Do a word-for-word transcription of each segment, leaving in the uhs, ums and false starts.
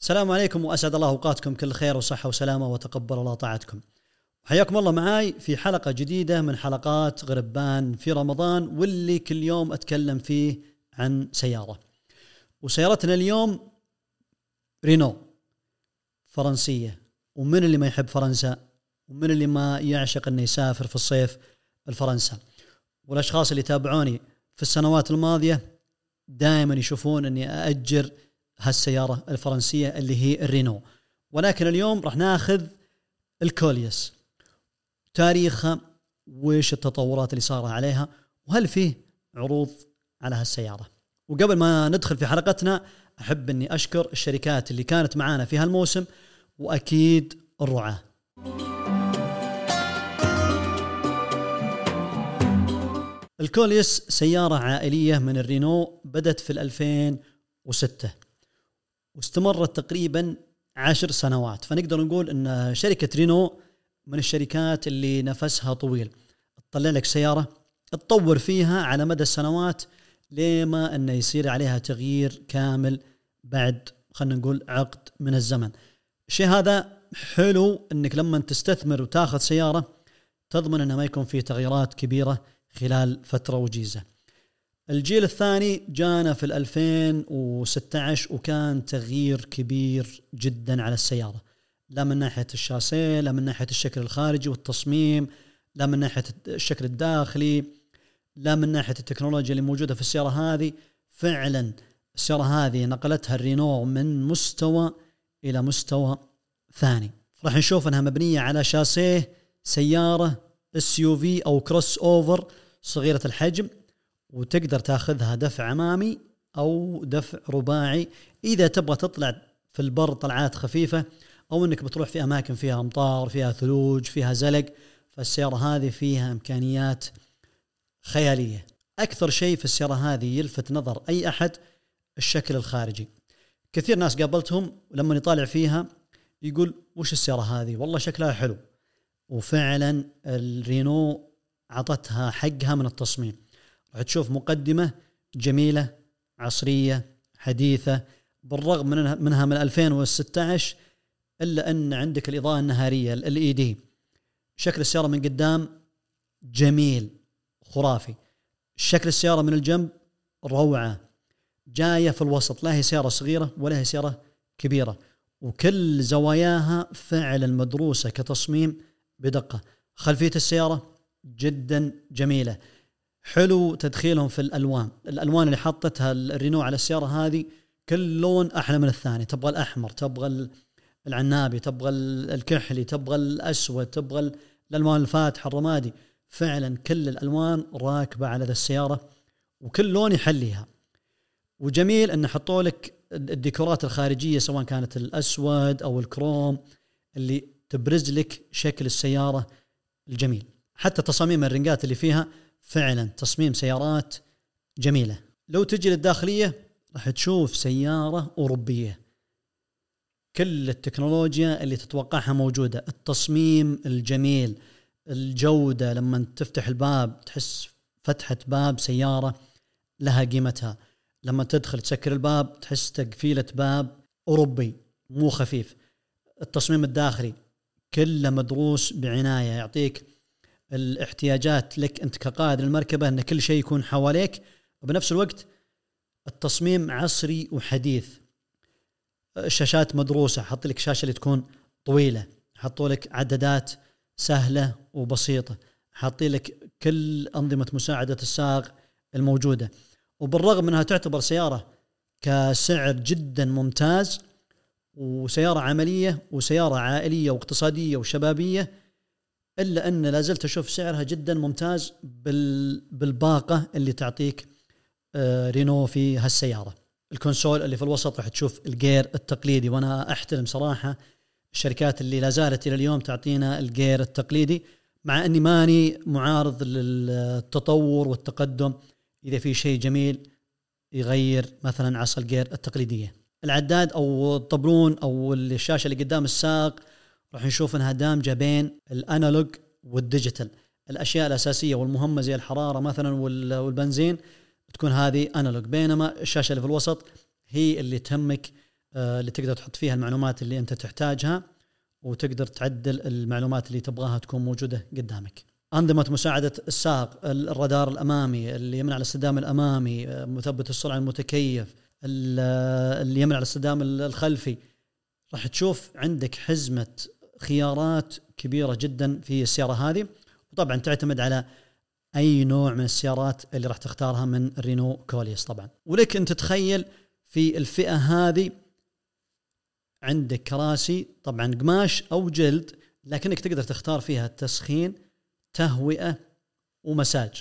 السلام عليكم وأسعد الله أوقاتكم كل خير وصحة وسلامة وتقبل الله طاعتكم. حياكم الله معاي في حلقة جديدة من حلقات غربان في رمضان، واللي كل يوم أتكلم فيه عن سيارة. وسيارتنا اليوم رينو فرنسية، ومن اللي ما يحب فرنسا ومن اللي ما يعشق أنه يسافر في الصيف لفرنسا. والأشخاص اللي تابعوني في السنوات الماضية دائما يشوفون أني أأجر هالسيارة الفرنسية اللي هي الرينو. ولكن اليوم راح ناخذ الكوليوس، تاريخها وإيش التطورات اللي صار عليها، وهل فيه عروض على هالسيارة. وقبل ما ندخل في حلقتنا أحب أني أشكر الشركات اللي كانت معانا في هالموسم، وأكيد الرعاة. الكوليوس سيارة عائلية من الرينو، بدت في الألفين وستة واستمرت تقريبا عشر سنوات. فنقدر نقول أن شركة رينو من الشركات اللي نفسها طويل، تطلع لك سيارة تطور فيها على مدى السنوات لما أنه يصير عليها تغيير كامل بعد خلنا نقول عقد من الزمن. الشيء هذا حلو أنك لما تستثمر وتاخذ سيارة تضمن أنه ما يكون فيه تغييرات كبيرة خلال فترة وجيزة. الجيل الثاني جانا في الألفين وستة عشر وكان تغيير كبير جدا على السيارة، لا من ناحية الشاسيه، لا من ناحية الشكل الخارجي والتصميم، لا من ناحية الشكل الداخلي، لا من ناحية التكنولوجيا اللي موجودة في السيارة هذه. فعلا السيارة هذه نقلتها الرينو من مستوى إلى مستوى ثاني. راح نشوف أنها مبنية على شاسيه سيارة اس يو في أو كروس أوفر صغيرة الحجم، وتقدر تاخذها دفع أمامي أو دفع رباعي إذا تبغى تطلع في البر طلعات خفيفة، أو أنك بتروح في أماكن فيها أمطار، فيها ثلوج، فيها زلق. فالسيارة هذه فيها إمكانيات خيالية. أكثر شيء في السيارة هذه يلفت نظر أي أحد الشكل الخارجي. كثير ناس قابلتهم لما يطالع فيها يقول وش السيارة هذه، والله شكلها حلو. وفعلا الرينو عطتها حقها من التصميم. راح تشوف مقدمة جميلة عصرية حديثة، بالرغم منها من ألفين وستة عشر، إلا أن عندك الإضاءة النهارية ال إي دي. شكل السيارة من قدام جميل خرافي، شكل السيارة من الجنب روعة، جاية في الوسط، لا هي سيارة صغيرة ولا هي سيارة كبيرة، وكل زواياها فعلا مدروسة كتصميم بدقة. خلفية السيارة جدا جميلة، حلو تدخيلهم في الألوان. الألوان اللي حطتها الرينو على السيارة هذه كل لون أحلى من الثاني. تبغى الأحمر، تبغى العنابي، تبغى الكحلي، تبغى الأسود، تبغى الألوان الفاتحة الرمادي. فعلا كل الألوان راكبة على ذا السيارة وكل لون يحليها. وجميل أن حطوا لك الديكورات الخارجية سواء كانت الأسود أو الكروم اللي تبرز لك شكل السيارة الجميل. حتى تصاميم الرنجات اللي فيها فعلا تصميم سيارات جميلة. لو تجي للداخلية راح تشوف سيارة أوروبية، كل التكنولوجيا اللي تتوقعها موجودة، التصميم الجميل، الجودة. لما تفتح الباب تحس فتحة باب سيارة لها قيمتها، لما تدخل تسكر الباب تحس تقفيلة باب أوروبي مو خفيف. التصميم الداخلي كله مدروس بعناية، يعطيك الاحتياجات لك أنت كقائد المركبة أن كل شيء يكون حواليك، وبنفس الوقت التصميم عصري وحديث. الشاشات مدروسة، حط لك شاشة اللي تكون طويلة، حطوا لك عدادات سهلة وبسيطة، حطي لك كل أنظمة مساعدة السائق الموجودة. وبالرغم منها تعتبر سيارة كسعر جدا ممتاز وسيارة عملية وسيارة عائلية واقتصادية وشبابية، إلا أن لازلت أشوف سعرها جدا ممتاز بالباقة اللي تعطيك رينو في هالسيارة. الكونسول اللي في الوسط راح تشوف الجير التقليدي، وأنا أحترم صراحة الشركات اللي لازالت إلى اليوم تعطينا الجير التقليدي، مع أني ماني معارض للتطور والتقدم إذا في شيء جميل يغير مثلا عصا الجير التقليدية. العداد أو الطبلون أو الشاشة اللي قدام السائق راح نشوف أنها دامجة بين الأنالوج والديجيتال. الأشياء الأساسية والمهمة زي الحرارة مثلا والبنزين تكون هذه أنالوج، بينما الشاشة اللي في الوسط هي اللي تهمك اللي تقدر تحط فيها المعلومات اللي أنت تحتاجها، وتقدر تعدل المعلومات اللي تبغاها تكون موجودة قدامك. أنظمة مساعدة السائق، الرادار الأمامي اللي يمنع الاصطدام الأمامي، مثبت السرعة المتكيف اللي يمنع الاصطدام الخلفي. راح تشوف عندك حزمة خيارات كبيرة جدا في السيارة هذه، وطبعا تعتمد على أي نوع من السيارات اللي راح تختارها من رينو كوليوس طبعا. ولك أن تتخيل في الفئة هذه عندك كراسي طبعا قماش أو جلد، لكنك تقدر تختار فيها تسخين، تهوئة، ومساج.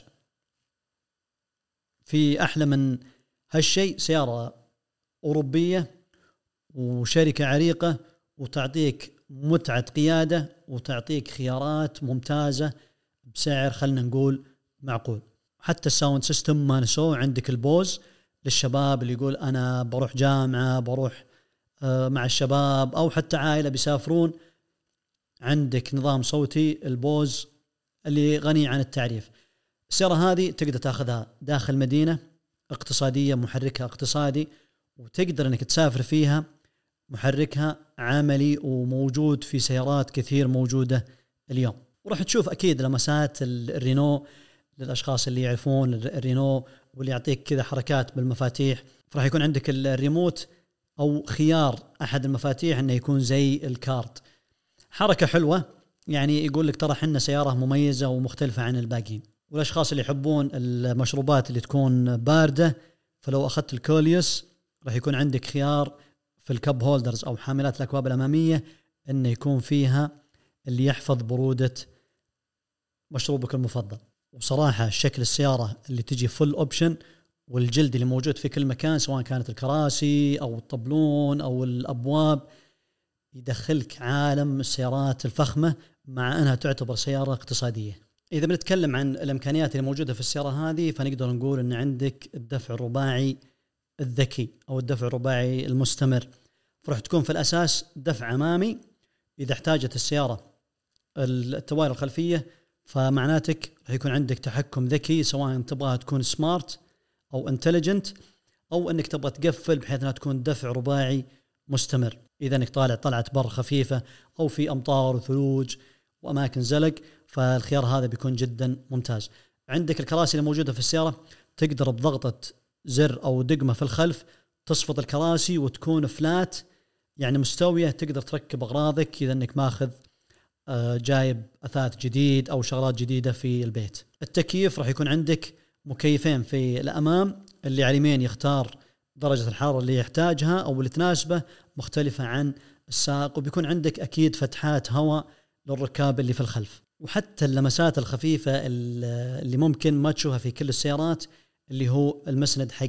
في أحلى من هالشيء سيارة أوروبية وشركة عريقة، وتعطيك متعة قيادة، وتعطيك خيارات ممتازة بسعر خلنا نقول معقول. حتى الساوند سيستم ما نسوه، عندك البوز للشباب اللي يقول أنا بروح جامعة، بروح مع الشباب، أو حتى عائلة بيسافرون، عندك نظام صوتي البوز اللي غني عن التعريف. السيارة هذه تقدر تاخذها داخل مدينة اقتصادية، محركها اقتصادي، وتقدر انك تسافر فيها محركها عملي، وموجود في سيارات كثير موجودة اليوم. وراح تشوف أكيد لمسات الرينو للأشخاص اللي يعرفون الرينو، واللي يعطيك كذا حركات بالمفاتيح. فراح يكون عندك الريموت أو خيار أحد المفاتيح أنه يكون زي الكارت، حركة حلوة. يعني يقول لك ترى حنا سيارة مميزة ومختلفة عن الباقين. والأشخاص اللي يحبون المشروبات اللي تكون باردة، فلو أخذت الكوليوس راح يكون عندك خيار في الكب هولدرز أو حاملات الأكواب الأمامية أنه يكون فيها اللي يحفظ برودة مشروبك المفضل. وصراحة شكل السيارة اللي تجي فل أوبشن، والجلد اللي موجود في كل مكان سواء كانت الكراسي أو الطبلون أو الأبواب، يدخلك عالم السيارات الفخمة مع أنها تعتبر سيارة اقتصادية. إذا بنتكلم عن الإمكانيات اللي موجودة في السيارة هذه، فنقدر نقول أن عندك الدفع الرباعي الذكي أو الدفع الرباعي المستمر. فرح تكون في الأساس دفع أمامي، إذا احتاجت السيارة التوالي الخلفية فمعناتك راح يكون عندك تحكم ذكي، سواء تبغاها تكون سمارت أو انتليجنت، أو أنك تبغى تقفل بحيث أنها تكون دفع رباعي مستمر. إذا أنك طالع طلعة بر خفيفة أو في أمطار وثلوج وأماكن زلق، فالخيار هذا بيكون جدا ممتاز. عندك الكراسي اللي موجودة في السيارة، تقدر بضغطة زر أو دقمة في الخلف تصفط الكراسي وتكون فلات، يعني مستوية، تقدر تركب أغراضك إذا أنك ماخذ جايب أثاث جديد أو شغلات جديدة في البيت. التكييف راح يكون عندك مكيفين في الأمام، اللي على اليمين يختار درجة الحرارة اللي يحتاجها أو اللي تناسبه، مختلفة عن السائق. وبيكون عندك أكيد فتحات هواء للركاب اللي في الخلف. وحتى اللمسات الخفيفة اللي ممكن ما تشوفها في كل السيارات، اللي هو المسند حق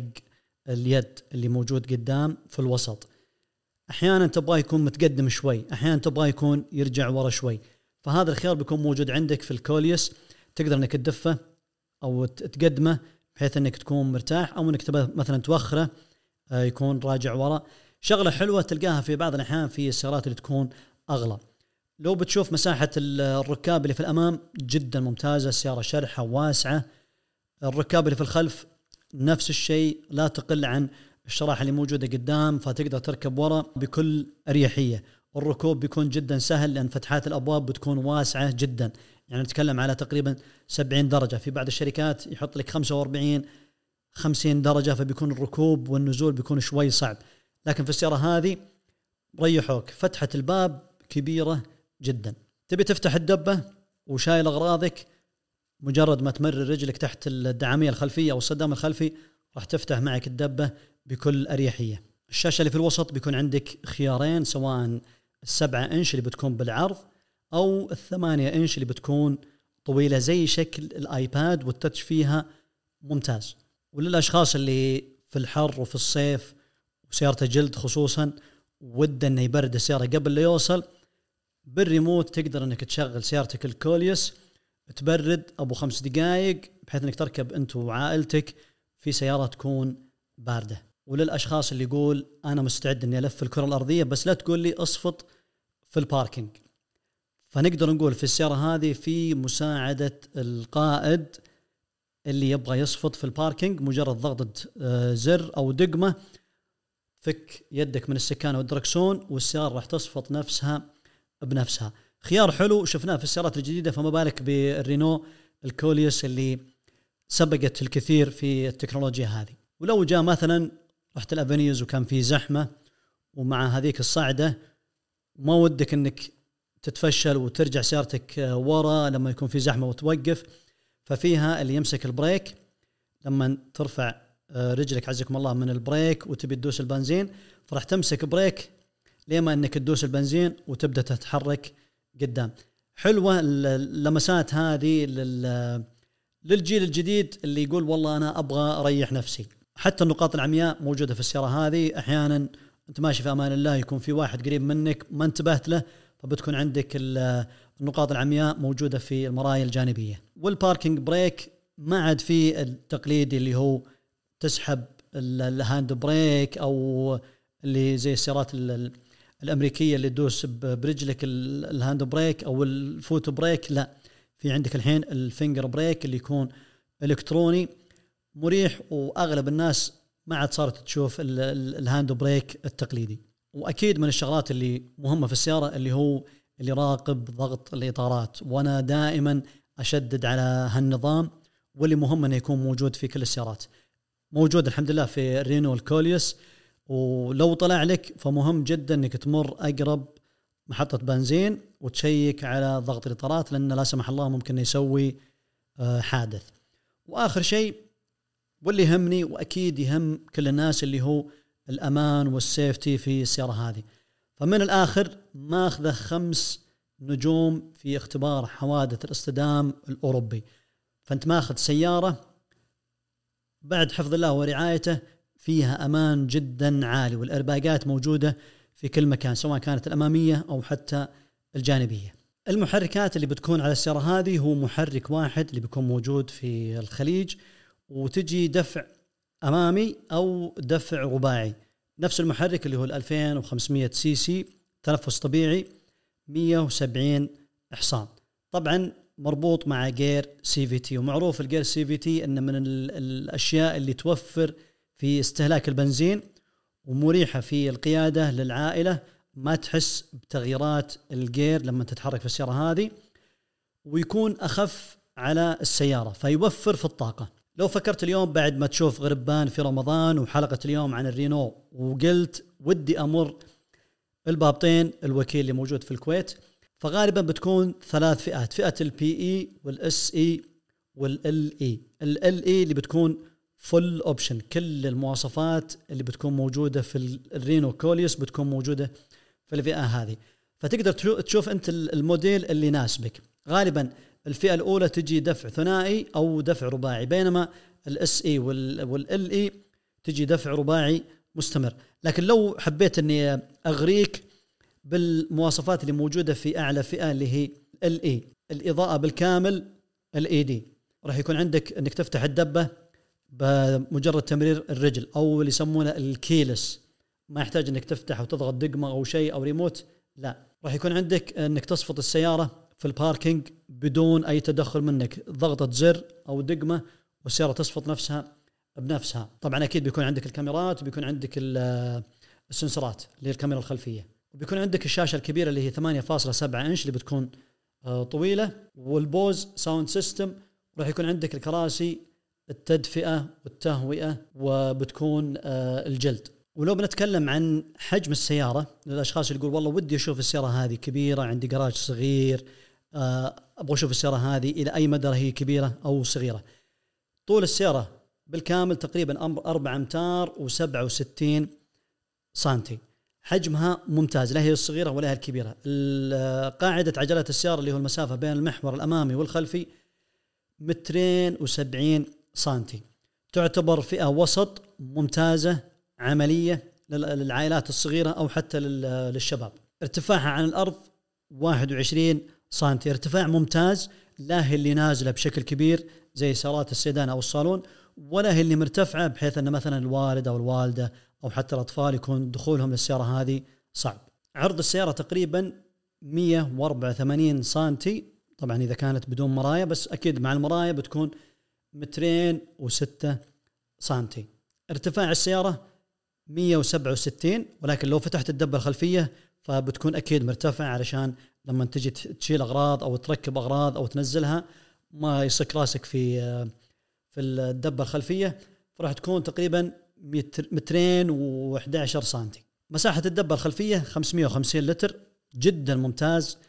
اليد اللي موجود قدام في الوسط. أحيانا تبغى يكون متقدم شوي، أحيانا تبغى يكون يرجع ورا شوي، فهذا الخيار بيكون موجود عندك في الكوليوس. تقدر انك تدفه او تقدمه بحيث انك تكون مرتاح، او انك تبغى مثلا توخره يكون راجع ورا. شغلة حلوة تلقاها في بعض الأحيان في السيارات اللي تكون أغلى. لو بتشوف مساحة الركاب اللي في الأمام جدا ممتازة، السيارة شرحة واسعة. الركاب اللي في الخلف نفس الشيء، لا تقل عن الشراحة اللي موجودة قدام، فتقدر تركب ورا بكل أريحية. الركوب بيكون جدا سهل لأن فتحات الأبواب بتكون واسعة جدا، يعني نتكلم على تقريبا سبعين درجة. في بعض الشركات يحط لك خمسة وأربعين خمسين درجة، فبيكون الركوب والنزول بيكون شوي صعب. لكن في السيارة هذه ريحوك، فتحة الباب كبيرة جدا. تبي تفتح الدبة وشايل أغراضك، مجرد ما تمرر رجلك تحت الدعامية الخلفية أو الصدام الخلفي راح تفتح معك الدبة بكل أريحية. الشاشة اللي في الوسط بيكون عندك خيارين، سواء السبعة إنش اللي بتكون بالعرض أو الثمانية إنش اللي بتكون طويلة زي شكل الآيباد، والتتش فيها ممتاز. وللأشخاص اللي في الحر وفي الصيف وسيارته جلد خصوصا ود أنه يبرد السيارة قبل لا يوصل، بالريموت تقدر أنك تشغل سيارتك الكوليوس تبرد أبو خمس دقائق، بحيث أنك تركب أنت وعائلتك في سيارة تكون باردة. وللأشخاص اللي يقول أنا مستعد أني ألف الكرة الأرضية بس لا تقول لي أصفط في الباركينج، فنقدر نقول في السيارة هذه في مساعدة القائد اللي يبغى يصفط في الباركينج، مجرد ضغطة زر أو دقمة في فك يدك من السكانة والدركسون والسيارة راح تصفط نفسها بنفسها. خيار حلو شفناه في السيارات الجديدة، فما بالك بالرينو الكوليوس اللي سبقت الكثير في التكنولوجيا هذه. ولو جاء مثلا رحت الأفنيوز وكان في زحمة ومع هذيك الصعدة ما ودك انك تتفشل وترجع سيارتك ورا لما يكون في زحمة وتوقف، ففيها اللي يمسك البريك لما ترفع رجلك عزكم الله من البريك وتبي تدوس البنزين، فرح تمسك بريك لما انك تدوس البنزين وتبدأ تتحرك قدام. حلوة اللمسات هذه للجيل الجديد اللي يقول والله أنا أبغى أريح نفسي. حتى النقاط العمياء موجودة في السيارة هذه، أحيانا أنت ماشي في أمان الله يكون في واحد قريب منك ما انتبهت له، فبتكون عندك النقاط العمياء موجودة في المرايا الجانبية. والباركينج بريك ما عاد في التقليدي اللي هو تسحب الهاند بريك أو اللي زي السيارات الأمريكية اللي تدوس برجلك الهاند بريك أو الفوت بريك. لا، في عندك الحين الفينجر بريك اللي يكون إلكتروني مريح، وأغلب الناس ما عاد صارت تشوف الهاند بريك التقليدي. وأكيد من الشغلات اللي مهمة في السيارة اللي هو اللي راقب ضغط الإطارات، وأنا دائما أشدد على هالنظام، واللي مهم أنه يكون موجود في كل السيارات. موجود الحمد لله في الرينو الكوليوس، ولو طلع لك فمهم جدا أنك تمر أقرب محطة بنزين وتشيك على ضغط الإطارات، لأن لا سمح الله ممكن يسوي حادث. وآخر شيء واللي يهمني وأكيد يهم كل الناس اللي هو الأمان والسيفتي في السيارة هذه. فمن الآخر ما أخذ خمس نجوم في اختبار حوادث الاصطدام الأوروبي، فأنت ما أخذ سيارة بعد حفظ الله ورعايته فيها أمان جدا عالي، والإرباقات موجودة في كل مكان سواء كانت الأمامية أو حتى الجانبية. المحركات اللي بتكون على السيارة هذه هو محرك واحد اللي بيكون موجود في الخليج، وتجي دفع أمامي أو دفع رباعي. نفس المحرك اللي هو ألفين وخمسمية سي سي، تنفس طبيعي، مية وسبعين حصان. طبعا مربوط مع جير سي في تي، ومعروف الجير سي في تي إنه من الأشياء اللي توفر في استهلاك البنزين ومريحة في القيادة للعائلة، ما تحس بتغييرات الجير لما تتحرك في السيارة هذه، ويكون أخف على السيارة فيوفر في الطاقة. لو فكرت اليوم بعد ما تشوف غربان في رمضان وحلقة اليوم عن الرينو وقلت ودي أمر البابطين الوكيل اللي موجود في الكويت، فغالبا بتكون ثلاث فئات: فئة البي اي والاس اي والال اي. ال اي اللي بتكون فل اوبشن، كل المواصفات اللي بتكون موجودة في الرينو كوليوس بتكون موجودة في الفئة هذه، فتقدر تشوف انت الموديل اللي يناسبك. غالبا الفئة الأولى تجي دفع ثنائي أو دفع رباعي، بينما الاس اي والال اي تجي دفع رباعي مستمر. لكن لو حبيت اني اغريك بالمواصفات اللي موجودة في اعلى فئة اللي هي ال اي، الإضاءة بالكامل الاي دي، راح يكون عندك انك تفتح الدبة بمجرد تمرير الرجل او اللي يسمونه الكيلس، ما يحتاج انك تفتح وتضغط دقمة او شيء او ريموت، لا، راح يكون عندك انك تصفط السيارة في الباركينج بدون اي تدخل منك، ضغطة زر او دقمة والسيارة تصفط نفسها بنفسها. طبعا اكيد بيكون عندك الكاميرات وبيكون عندك السنسورات اللي هي الكاميرا الخلفية، وبيكون عندك الشاشة الكبيرة اللي هي ثمانية فاصلة سبعة انش اللي بتكون طويلة، والبوز ساوند سيستم، راح يكون عندك الكراسي التدفئة والتهوئة وبتكون الجلد. ولو بنتكلم عن حجم السيارة للأشخاص اللي يقول والله ودي أشوف السيارة هذه كبيرة، عندي جراج صغير، أبغى أشوف السيارة هذه إلى أي مدى هي كبيرة أو صغيرة. طول السيارة بالكامل تقريبا أربعة أمتار وسبعة وستين سنتي، حجمها ممتاز، لا هي الصغيرة ولا هي الكبيرة. قاعدة عجلة السيارة اللي هو المسافة بين المحور الأمامي والخلفي مترين وسبعين سنتي، تعتبر فئة وسط ممتازة عملية للعائلات الصغيرة أو حتى للشباب. ارتفاعها عن الأرض واحد وعشرين سنتي، ارتفاع ممتاز، لا هي اللي نازلة بشكل كبير زي سيارات السيدان أو الصالون، ولا هي اللي مرتفعة بحيث أن مثلا الوالد أو الوالدة أو حتى الأطفال يكون دخولهم للسيارة هذه صعب. عرض السيارة تقريبا مية وأربعة وثمانين سنتي، طبعا إذا كانت بدون مرايا، بس أكيد مع المرايا بتكون مترين وستة سنتي. ارتفاع السيارة مية وسبعة وستين، ولكن لو فتحت الدبة الخلفية فبتكون أكيد مرتفع، علشان لما تجي تشيل أغراض أو تركب أغراض أو تنزلها ما يصك راسك في في الدبة الخلفية. فراح تكون تقريبا مترين وإحدى عشر سنتي. مساحة الدبة الخلفية خمسمية وخمسين لتر، جدا ممتاز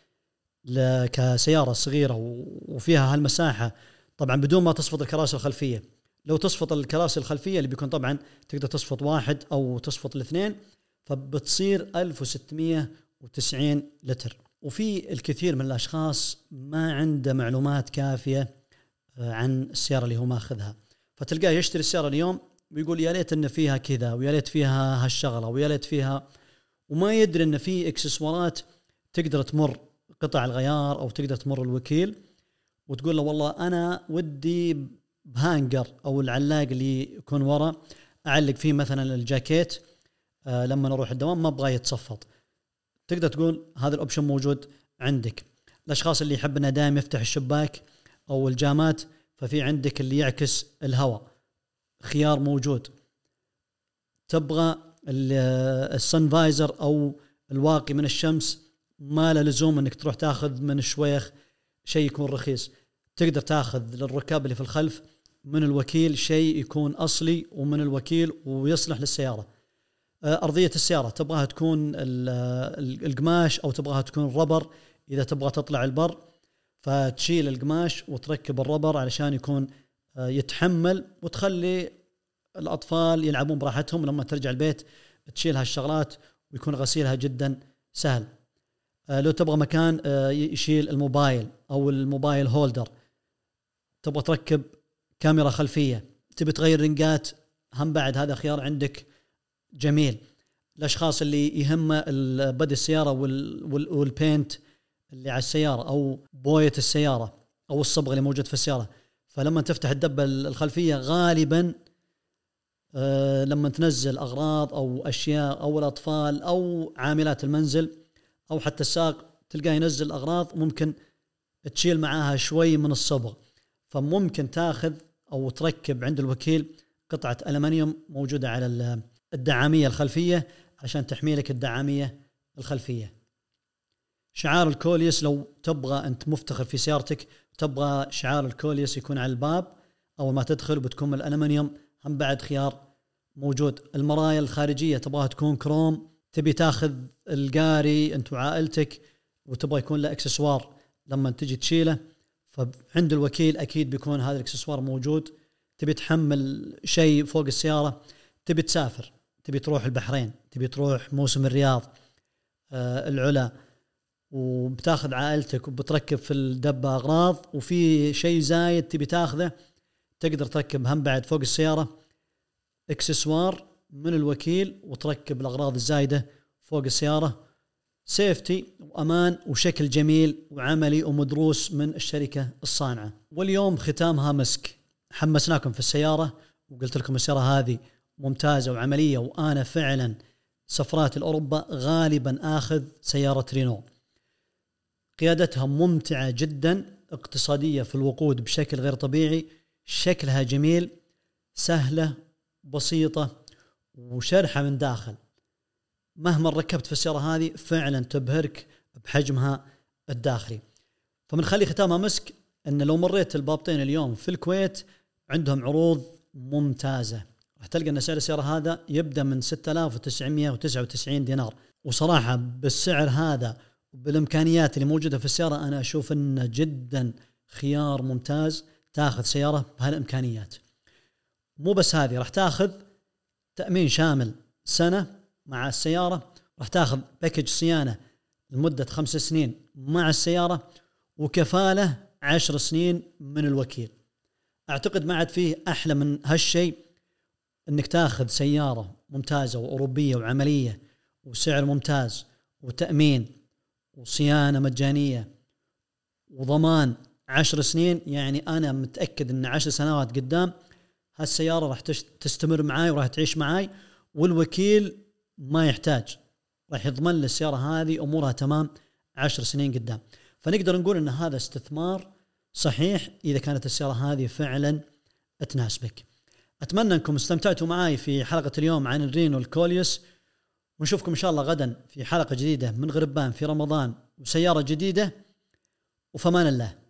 كسيارة صغيرة وفيها هالمساحة. طبعا بدون ما تصفط الكراسي الخلفية. لو تصفط الكراسي الخلفية اللي بيكون طبعا تقدر تصفط واحد أو تصفط الاثنين، فبتصير ألف وستمية وتسعين لتر. وفي الكثير من الأشخاص ما عنده معلومات كافية عن السيارة اللي هو ماخذها، فتلقاه يشتري السيارة اليوم ويقول يا ليت إن فيها كذا، ويا ليت فيها هالشغلة، ويا ليت فيها، وما يدري إن في إكسسوارات تقدر تمر قطع الغيار أو تقدر تمر الوكيل، وتقول له والله أنا ودي بهانجر أو العلاق اللي يكون ورا أعلق فيه مثلا الجاكيت آه لما نروح الدوام ما أبغى يتصفط. تقدر تقول هذا الأوبشن موجود عندك. الأشخاص اللي يحب إنه دائما يفتح الشباك أو الجامات، ففي عندك اللي يعكس الهواء، خيار موجود. تبغى السن فايزر أو الواقي من الشمس، ما له لزوم إنك تروح تأخذ من الشويخ شيء يكون رخيص، تقدر تأخذ للركاب اللي في الخلف من الوكيل شيء يكون أصلي ومن الوكيل ويصلح للسيارة. أرضية السيارة تبغاها تكون القماش أو تبغاها تكون ربر، إذا تبغى تطلع البر فتشيل القماش وتركب الربر علشان يكون يتحمل، وتخلي الأطفال يلعبون براحتهم. لما ترجع البيت تشيل هالشغلات ويكون غسيلها جدا سهل. لو تبغى مكان يشيل الموبايل أو الموبايل هولدر، تبغى تركب كاميرا خلفية، تبي تغير رنجات، هم بعد هذا خيار عندك جميل. الأشخاص اللي يهم بدء السيارة والبينت اللي على السيارة أو بوية السيارة أو الصبغة اللي موجود في السيارة، فلما تفتح الدبة الخلفية غالبا آه لما تنزل أغراض أو أشياء أو الأطفال أو عاملات المنزل أو حتى الساق، تلقاه ينزل أغراض ممكن تشيل معاها شوي من الصبغ، فممكن تاخذ أو تركب عند الوكيل قطعة ألمنيوم موجودة على الدعامية الخلفية عشان تحمي لك الدعامية الخلفية. شعار الكوليس، لو تبغى أنت مفتخر في سيارتك تبغى شعار الكوليس يكون على الباب أول ما تدخل، بتكون الألمنيوم هم بعد خيار موجود. المرايا الخارجية تبغاها تكون كروم، تبي تاخذ القاري أنت وعائلتك وتبغى يكون له إكسسوار لما تجي تشيله، فعند الوكيل أكيد بيكون هذا الإكسسوار موجود. تبي تحمل شيء فوق السيارة، تبي تسافر، تبي تروح البحرين، تبي تروح موسم الرياض آه العلا، وبتاخذ عائلتك وبتركب في الدبة أغراض وفي شيء زايد تبي تاخذه، تقدر تركب هم بعد فوق السيارة إكسسوار من الوكيل وتركب الأغراض الزايدة فوق السيارة. سيفتي وأمان وشكل جميل وعملي ومدروس من الشركة الصانعة. واليوم ختامها مسك، حمسناكم في السيارة وقلت لكم السيارة هذه ممتازة وعملية، وأنا فعلا سفرات الأوروبا غالبا آخذ سيارة رينو. قيادتها ممتعة جدا، اقتصادية في الوقود بشكل غير طبيعي، شكلها جميل، سهلة بسيطة، وشرحة من داخل. مهما ركبت في السيارة هذه فعلا تبهرك بحجمها الداخلي. فمن خلي ختامها مسك أن لو مريت البابطين اليوم في الكويت عندهم عروض ممتازة، راح تلقى أن سعر السيارة هذا يبدأ من ستة آلاف وتسعمية وتسعة وتسعين دينار. وصراحة بالسعر هذا وبالإمكانيات اللي موجودة في السيارة أنا أشوف أنه جدا خيار ممتاز تأخذ سيارة بهالإمكانيات. مو بس هذه، راح تأخذ تأمين شامل سنة مع السيارة، راح تأخذ باكج صيانة لمدة خمس سنين مع السيارة، وكفالة عشر سنين من الوكيل. أعتقد ما عاد فيه أحلى من هالشيء، أنك تأخذ سيارة ممتازة وأوروبية وعملية وسعر ممتاز وتأمين وصيانة مجانية وضمان عشر سنين. يعني أنا متأكد أن عشر سنوات قدام هالسيارة راح تستمر معاي وراح تعيش معاي، والوكيل ما يحتاج، راح يضمن للسيارة هذه أمورها تمام عشر سنين قدام. فنقدر نقول أن هذا استثمار صحيح إذا كانت السيارة هذه فعلا تناسبك. أتمنى أنكم استمتعتوا معي في حلقة اليوم عن الرينو الكوليوس، ونشوفكم إن شاء الله غدا في حلقة جديدة من غربان في رمضان وسيارة جديدة، وفمان الله.